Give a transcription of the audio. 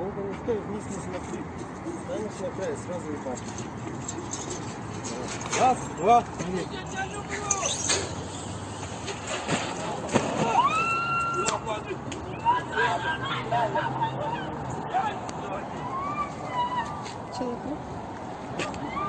Долго не стоит вниз не смотри. Станешь на край, сразу и так. Раз, два, три. Человек.